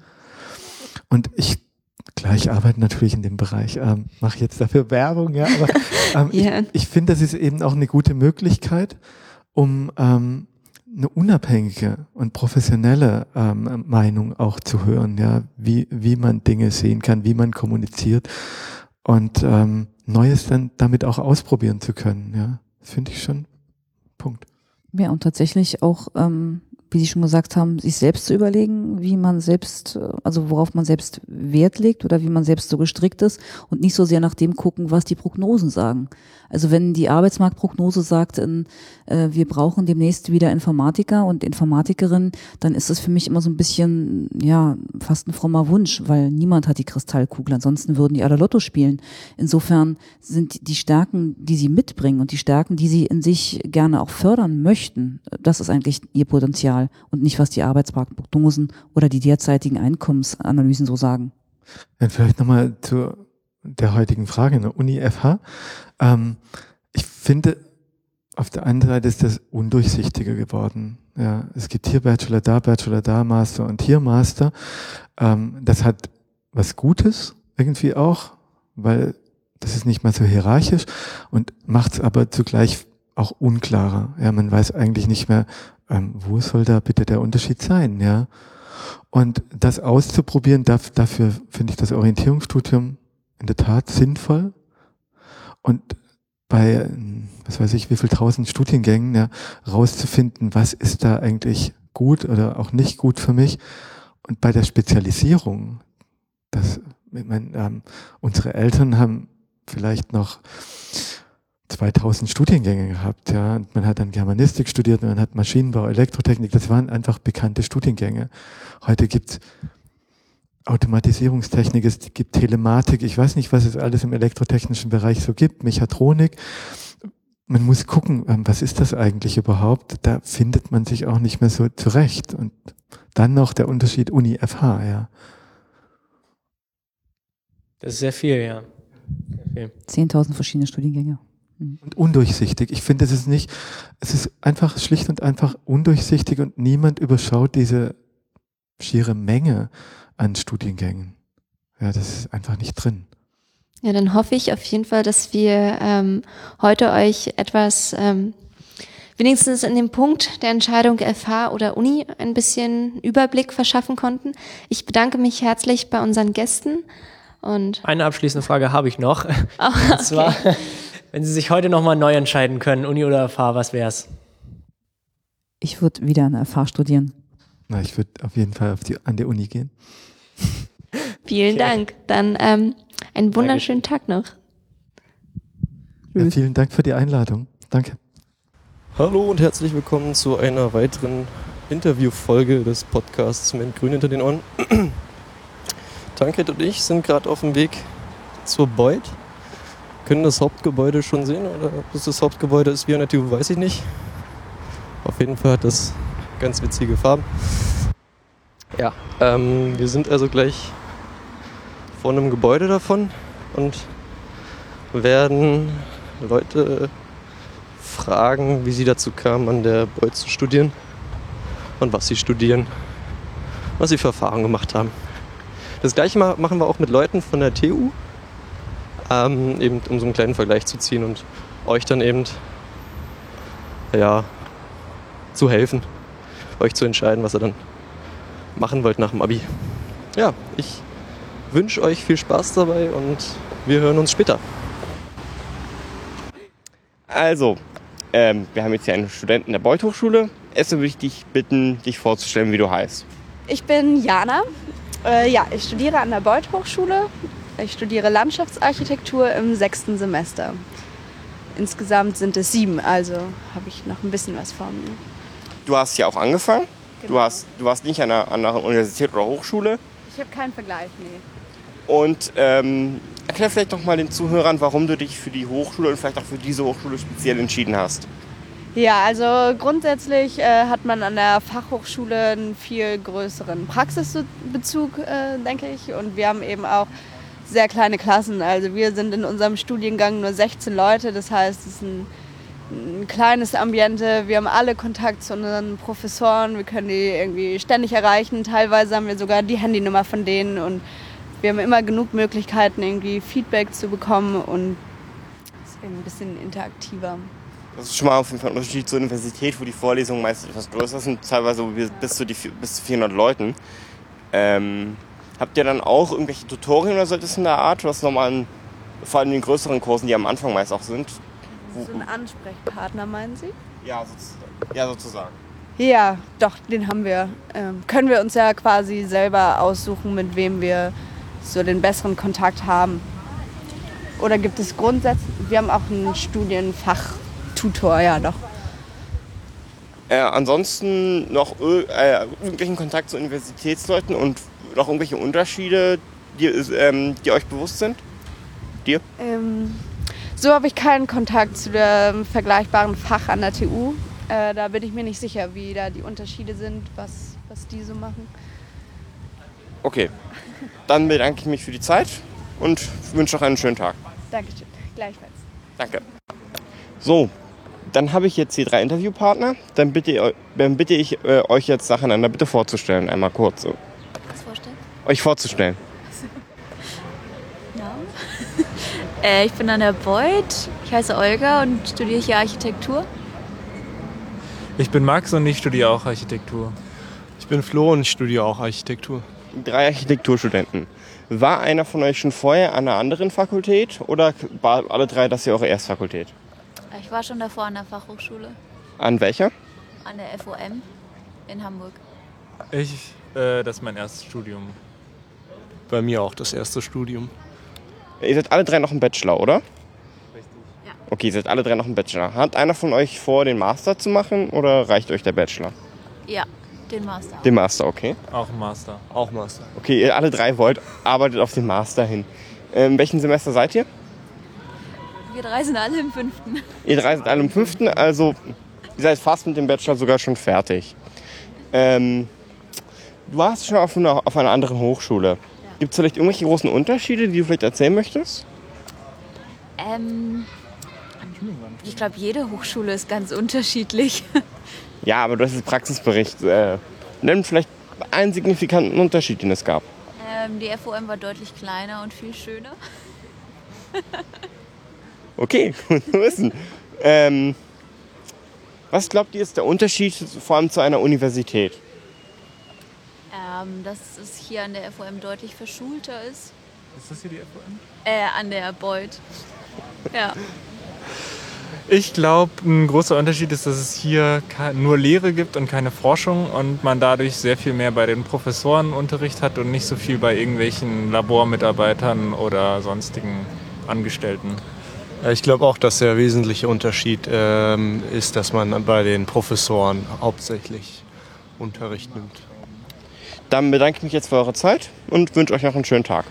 Und ich, klar, ich arbeite natürlich in dem Bereich, ähm, mache jetzt dafür Werbung, ja, aber ähm, yeah. ich, ich finde, das ist eben auch eine gute Möglichkeit, um ähm, eine unabhängige und professionelle ähm, Meinung auch zu hören, ja, wie, wie man Dinge sehen kann, wie man kommuniziert und ähm, Neues dann damit auch ausprobieren zu können, ja, finde ich schon Punkt. Ja, und tatsächlich auch, ähm, wie Sie schon gesagt haben, sich selbst zu überlegen, wie man selbst, also worauf man selbst Wert legt oder wie man selbst so gestrickt ist und nicht so sehr nach dem gucken, was die Prognosen sagen. Also wenn die Arbeitsmarktprognose sagt, in, äh, wir brauchen demnächst wieder Informatiker und Informatikerinnen, dann ist es für mich immer so ein bisschen, ja, fast ein frommer Wunsch, weil niemand hat die Kristallkugel, ansonsten würden die alle Lotto spielen. Insofern sind die Stärken, die sie mitbringen und die Stärken, die sie in sich gerne auch fördern möchten, das ist eigentlich ihr Potenzial und nicht, was die Arbeitsmarktprognosen oder die derzeitigen Einkommensanalysen so sagen. Ja, vielleicht nochmal zur der heutigen Frage, eine Uni F H. Ähm, ich finde, auf der einen Seite ist das undurchsichtiger geworden. Ja, es gibt hier Bachelor, da Bachelor, da Master und hier Master. Ähm, das hat was Gutes irgendwie auch, weil das ist nicht mehr so hierarchisch und macht es aber zugleich auch unklarer. Ja, man weiß eigentlich nicht mehr, ähm, wo soll da bitte der Unterschied sein, ja. Und das auszuprobieren, darf, dafür finde ich das Orientierungsstudium in der Tat sinnvoll. Und bei, was weiß ich, wie viel tausend Studiengängen, ja, rauszufinden, was ist da eigentlich gut oder auch nicht gut für mich. Und bei der Spezialisierung, das, ich meine, ähm, unsere Eltern haben vielleicht noch zweitausend Studiengänge gehabt, ja. Und man hat dann Germanistik studiert, man hat Maschinenbau, Elektrotechnik, das waren einfach bekannte Studiengänge. Heute gibt's Automatisierungstechnik, es gibt Telematik, ich weiß nicht, was es alles im elektrotechnischen Bereich so gibt, Mechatronik. Man muss gucken, was ist das eigentlich überhaupt? Da findet man sich auch nicht mehr so zurecht. Und dann noch der Unterschied Uni-F H, ja. Das ist sehr viel, ja. Sehr viel. zehntausend verschiedene Studiengänge. Mhm. Und undurchsichtig. Ich finde, es ist nicht, es ist einfach schlicht und einfach undurchsichtig und niemand überschaut diese schiere Menge an Studiengängen. Ja, das ist einfach nicht drin. Ja, dann hoffe ich auf jeden Fall, dass wir ähm, heute euch etwas, ähm, wenigstens in dem Punkt der Entscheidung F H oder Uni, ein bisschen Überblick verschaffen konnten. Ich bedanke mich herzlich bei unseren Gästen. Und eine abschließende Frage habe ich noch. Oh, okay. Und zwar, wenn Sie sich heute nochmal neu entscheiden können, Uni oder F H, was wär's? Ich würde wieder an der F H studieren. Na, ich würde auf jeden Fall auf die, an die Uni gehen. Vielen Okay. Dank. Dann ähm, einen wunderschönen Tag noch. Ja, vielen Dank für die Einladung. Danke. Hallo und herzlich willkommen zu einer weiteren Interviewfolge des Podcasts mit Grün hinter den Ohren. Tankred und ich sind gerade auf dem Weg zur Beuth. Können das Hauptgebäude schon sehen oder ob das das Hauptgebäude ist wie an der T U, weiß ich nicht. Auf jeden Fall hat das ganz witzige Farben. Ja, ähm, wir sind also gleich vor einem Gebäude davon und werden Leute fragen, wie sie dazu kamen, an der Beuth zu studieren und was sie studieren, was sie für Erfahrungen gemacht haben. Das gleiche machen wir auch mit Leuten von der T U, ähm, eben um so einen kleinen Vergleich zu ziehen und euch dann eben ja, zu helfen, euch zu entscheiden, was ihr dann machen wollt nach dem Abi. Ja, ich wünsche euch viel Spaß dabei und wir hören uns später. Also, ähm, wir haben jetzt hier einen Studenten der Beuth Hochschule. Erstmal würde ich dich bitten, dich vorzustellen, wie du heißt. Ich bin Jana. Äh, ja, ich studiere an der Beuth Hochschule. Ich studiere Landschaftsarchitektur im sechsten Semester. Insgesamt sind es sieben, also habe ich noch ein bisschen was vor mir. Du hast hier auch angefangen. Genau. Du, hast, du warst nicht an einer, an einer Universität oder Hochschule. Ich habe keinen Vergleich, nee. Und ähm, erklär vielleicht noch mal den Zuhörern, warum du dich für die Hochschule und vielleicht auch für diese Hochschule speziell entschieden hast. Ja, also grundsätzlich äh, hat man an der Fachhochschule einen viel größeren Praxisbezug, äh, denke ich. Und wir haben eben auch sehr kleine Klassen. Also wir sind in unserem Studiengang nur sechzehn Leute. Das heißt, es ist ein, ein kleines Ambiente. Wir haben alle Kontakt zu unseren Professoren. Wir können die irgendwie ständig erreichen. Teilweise haben wir sogar die Handynummer von denen. Und wir haben immer genug Möglichkeiten, irgendwie Feedback zu bekommen. Und es ist eben ein bisschen interaktiver. Das ist schon mal auf jeden Fall ein Unterschied zur Universität, wo die Vorlesungen meist etwas größer sind, teilweise bis zu, die, bis zu vierhundert Leuten. Ähm, habt ihr dann auch irgendwelche Tutorien oder so etwas in der Art, was nochmal an, vor allem in den größeren Kursen, die am Anfang meist auch sind? So ein Ansprechpartner, meinen Sie? Ja, sozusagen. Ja, sozusagen. Ja, doch, den haben wir. Ähm, können wir uns ja quasi selber aussuchen, mit wem wir so den besseren Kontakt haben. Oder gibt es grundsätzlich, wir haben auch einen Studienfachtutor, ja doch. Äh, ansonsten noch äh, irgendwelchen Kontakt zu Universitätsleuten und noch irgendwelche Unterschiede, die, ähm, die euch bewusst sind? Dir? Ähm, so habe ich keinen Kontakt zu dem vergleichbaren Fach an der T U. Äh, da bin ich mir nicht sicher, wie da die Unterschiede sind, was, was die so machen. Okay, dann bedanke ich mich für die Zeit und wünsche noch einen schönen Tag. Dankeschön, gleichfalls. Danke. So, dann habe ich jetzt hier drei Interviewpartner. Dann bitte, dann bitte ich äh, euch jetzt nacheinander bitte vorzustellen, einmal kurz. So. Was vorstellen? Euch vorzustellen. Äh, ich bin an der Beuth, ich heiße Olga und studiere hier Architektur. Ich bin Max und ich studiere auch Architektur. Ich bin Flo und ich studiere auch Architektur. Drei Architekturstudenten. War einer von euch schon vorher an einer anderen Fakultät oder war alle drei das hier eure Erstfakultät? Ich war schon davor an der Fachhochschule, An welcher? an der F O M in Hamburg. Ich, äh, das ist mein erstes Studium. Bei mir auch das erste Studium. Ihr seid alle drei noch im Bachelor, oder? Okay, ihr seid alle drei noch im Bachelor. Hat einer von euch vor, den Master zu machen oder reicht euch der Bachelor? Ja, den Master. Den Master, okay. Auch Master. Auch Master. Okay, ihr alle drei wollt, arbeitet auf den Master hin. In welchem Semester seid ihr? Wir drei sind alle im fünften. Ihr drei seid alle im fünften, also ihr seid fast mit dem Bachelor sogar schon fertig. Ähm, du warst schon auf einer, auf einer anderen Hochschule. Ja. Gibt es vielleicht irgendwelche großen Unterschiede, die du vielleicht erzählen möchtest? Ähm, ich glaube, jede Hochschule ist ganz unterschiedlich. Ja, aber du hast den Praxisbericht. Äh, nenn vielleicht einen signifikanten Unterschied, den es gab. Ähm, die F O M war deutlich kleiner und viel schöner. Okay, gut zu wissen. Ähm, was glaubt ihr, ist der Unterschied vor allem zu einer Universität? Ähm, dass es hier an der F O M deutlich verschulter ist. Ist das hier die F O M? Äh, an der Beuth. Ja. Ich glaube, ein großer Unterschied ist, dass es hier nur Lehre gibt und keine Forschung und man dadurch sehr viel mehr bei den Professoren Unterricht hat und nicht so viel bei irgendwelchen Labormitarbeitern oder sonstigen Angestellten. Ich glaube auch, dass der wesentliche Unterschied ähm, ist, dass man bei den Professoren hauptsächlich Unterricht nimmt. Dann bedanke ich mich jetzt für eure Zeit und wünsche euch noch einen schönen Tag.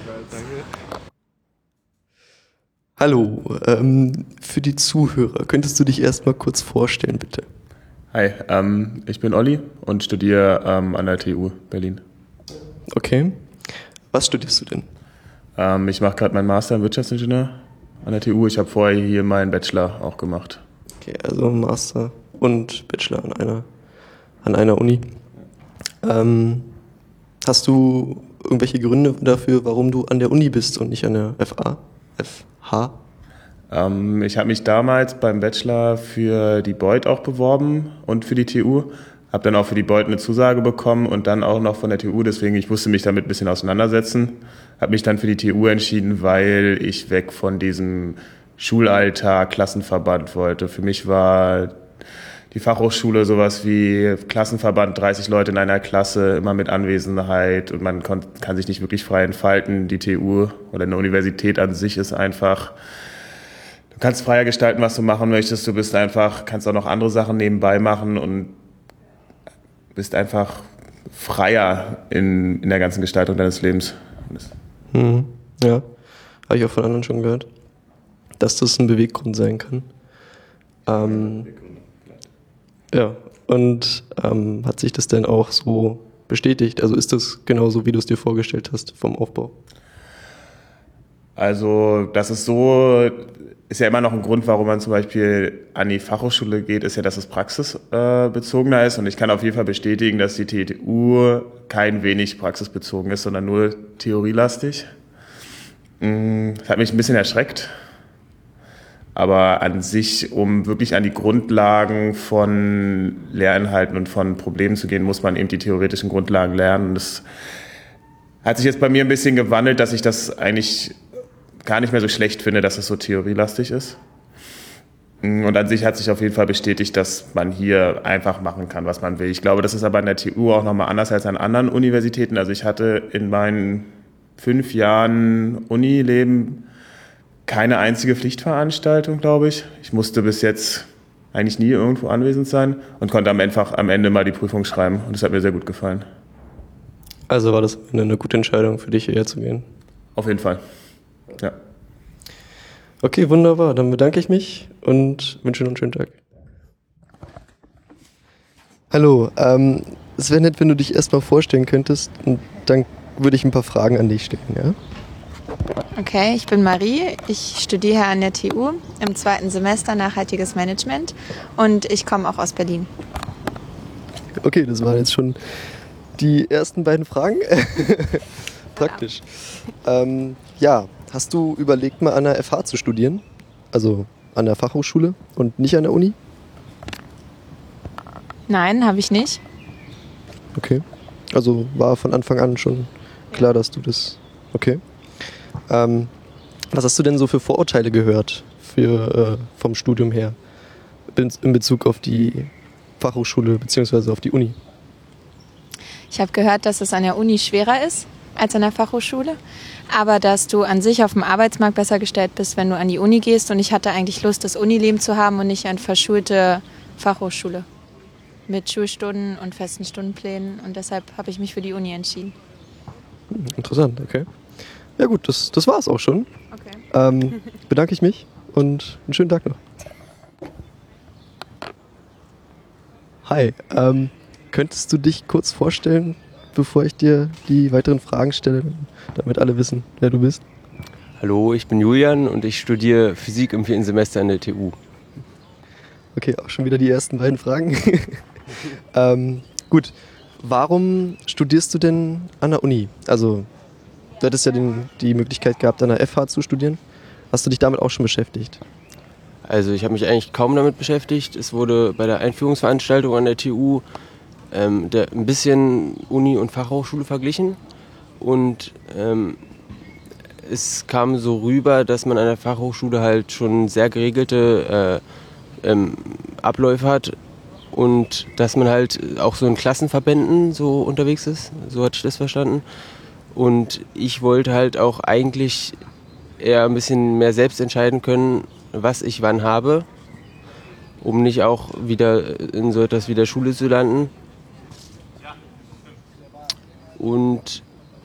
Hallo, ähm, für die Zuhörer, könntest du dich erstmal kurz vorstellen, bitte? Hi, ähm, ich bin Olli und studiere ähm, an der T U Berlin. Okay. Was studierst du denn? Ähm, ich mache gerade meinen Master im Wirtschaftsingenieur an der T U. Ich habe vorher hier meinen Bachelor auch gemacht. Okay, also Master und Bachelor an einer, an einer Uni. Ähm, hast du irgendwelche Gründe dafür, warum du an der Uni bist und nicht an der F A? F H? Ähm, ich habe mich damals beim Bachelor für die Beuth auch beworben und für die T U. Habe dann auch für die Beuth eine Zusage bekommen und dann auch noch von der T U. Deswegen, ich musste mich damit ein bisschen auseinandersetzen. Habe mich dann für die T U entschieden, weil ich weg von diesem Schulalltag, Klassenverband wollte. Für mich war die Fachhochschule sowas wie Klassenverband, dreißig Leute in einer Klasse, immer mit Anwesenheit und man kann sich nicht wirklich frei entfalten. Die T U oder eine Universität an sich ist einfach, du kannst freier gestalten, was du machen möchtest. Du bist einfach, kannst auch noch andere Sachen nebenbei machen und bist einfach freier in, in der ganzen Gestaltung deines Lebens. Mhm. Ja, habe ich auch von anderen schon gehört, dass das ein Beweggrund sein kann. Ähm, ja, und ähm, hat sich das denn auch so bestätigt? Also ist das genauso, wie du es dir vorgestellt hast vom Aufbau? Also das ist so, ist ja immer noch ein Grund, warum man zum Beispiel an die Fachhochschule geht, ist ja, dass es praxisbezogener ist. Und ich kann auf jeden Fall bestätigen, dass die T U kein wenig praxisbezogen ist, sondern nur theorielastig. Das hat mich ein bisschen erschreckt. Aber an sich, um wirklich an die Grundlagen von Lehrinhalten und von Problemen zu gehen, muss man eben die theoretischen Grundlagen lernen. Und das hat sich jetzt bei mir ein bisschen gewandelt, dass ich das eigentlich gar nicht mehr so schlecht finde, dass es so theorielastig ist. Und an sich hat sich auf jeden Fall bestätigt, dass man hier einfach machen kann, was man will. Ich glaube, das ist aber an der T U auch nochmal anders als an anderen Universitäten. Also ich hatte in meinen fünf Jahren Unileben keine einzige Pflichtveranstaltung, glaube ich. Ich musste bis jetzt eigentlich nie irgendwo anwesend sein und konnte am Ende, am Ende mal die Prüfung schreiben. Und das hat mir sehr gut gefallen. Also war das eine gute Entscheidung für dich, hierher zu gehen? Auf jeden Fall, ja. Okay, wunderbar. Dann bedanke ich mich und wünsche noch einen schönen Tag. Hallo, ähm, es wäre nett, wenn du dich erstmal vorstellen könntest und dann würde ich ein paar Fragen an dich stellen, ja? Okay, ich bin Marie, ich studiere an der T U im zweiten Semester Nachhaltiges Management und ich komme auch aus Berlin. Okay, das waren jetzt schon die ersten beiden Fragen. Praktisch. Ja. Ähm, ja, hast du überlegt, mal an der F H zu studieren? Also an der Fachhochschule und nicht an der Uni? Nein, habe ich nicht. Okay, also war von Anfang an schon klar, dass du das... Okay. Ähm, was hast du denn so für Vorurteile gehört für, äh, vom Studium her in, in Bezug auf die Fachhochschule bzw. auf die Uni? Ich habe gehört, dass es an der Uni schwerer ist als an der Fachhochschule, aber dass du an sich auf dem Arbeitsmarkt besser gestellt bist, wenn du an die Uni gehst. Und ich hatte eigentlich Lust, das Unileben zu haben und nicht eine verschulte Fachhochschule mit Schulstunden und festen Stundenplänen. Und deshalb habe ich mich für die Uni entschieden. Interessant, okay. Ja gut, das, das war es auch schon. Okay. Ähm, bedanke ich mich und einen schönen Tag noch. Hi, ähm, könntest du dich kurz vorstellen, bevor ich dir die weiteren Fragen stelle, damit alle wissen, wer du bist? Hallo, ich bin Julian und ich studiere Physik im vierten Semester an der T U. Okay, auch schon wieder die ersten beiden Fragen. ähm, gut, warum studierst du denn an der Uni? Also, du hattest ja den, die Möglichkeit gehabt, an der F H zu studieren. Hast du dich damit auch schon beschäftigt? Also ich habe mich eigentlich kaum damit beschäftigt. Es wurde bei der Einführungsveranstaltung an der T U ähm, der, ein bisschen Uni und Fachhochschule verglichen. Und ähm, es kam so rüber, dass man an der Fachhochschule halt schon sehr geregelte äh, ähm, Abläufe hat und dass man halt auch so in Klassenverbänden so unterwegs ist. So hatte ich das verstanden. Und ich wollte halt auch eigentlich eher ein bisschen mehr selbst entscheiden können, was ich wann habe, um nicht auch wieder in so etwas wie der Schule zu landen. Und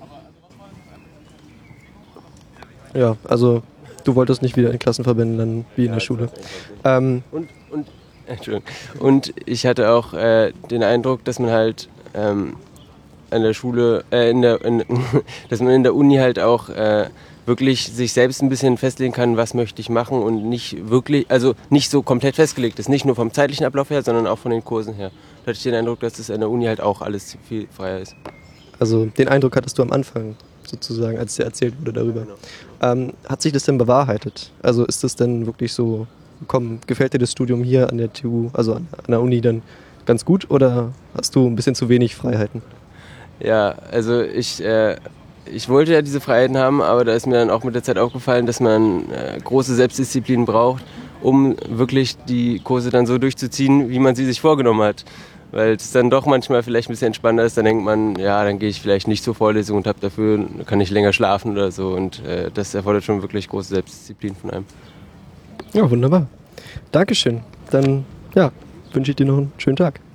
ja, also du wolltest nicht wieder in Klassenverbänden landen wie in der Schule. Ähm, und, und, Entschuldigung. Und ich hatte auch äh, den Eindruck, dass man halt ähm, an der Schule, äh, in der, in, dass man in der Uni halt auch äh, wirklich sich selbst ein bisschen festlegen kann, was möchte ich machen und nicht wirklich, also nicht so komplett festgelegt ist, nicht nur vom zeitlichen Ablauf her, sondern auch von den Kursen her. Da hatte ich den Eindruck, dass das an der Uni halt auch alles viel freier ist. Also den Eindruck hattest du am Anfang sozusagen, als dir erzählt wurde darüber. Genau. Ähm, hat sich das denn bewahrheitet? Also ist das denn wirklich so, komm, gefällt dir das Studium hier an der T U, also an, an der Uni dann ganz gut oder hast du ein bisschen zu wenig Freiheiten? Ja, also ich... Äh, Ich wollte ja diese Freiheiten haben, aber da ist mir dann auch mit der Zeit aufgefallen, dass man äh, große Selbstdisziplin braucht, um wirklich die Kurse dann so durchzuziehen, wie man sie sich vorgenommen hat. Weil es dann doch manchmal vielleicht ein bisschen entspannter ist, dann denkt man, ja, dann gehe ich vielleicht nicht zur Vorlesung und habe dafür, kann ich länger schlafen oder so. Und äh, das erfordert schon wirklich große Selbstdisziplin von einem. Ja, wunderbar. Dankeschön. Dann ja, wünsche ich dir noch einen schönen Tag.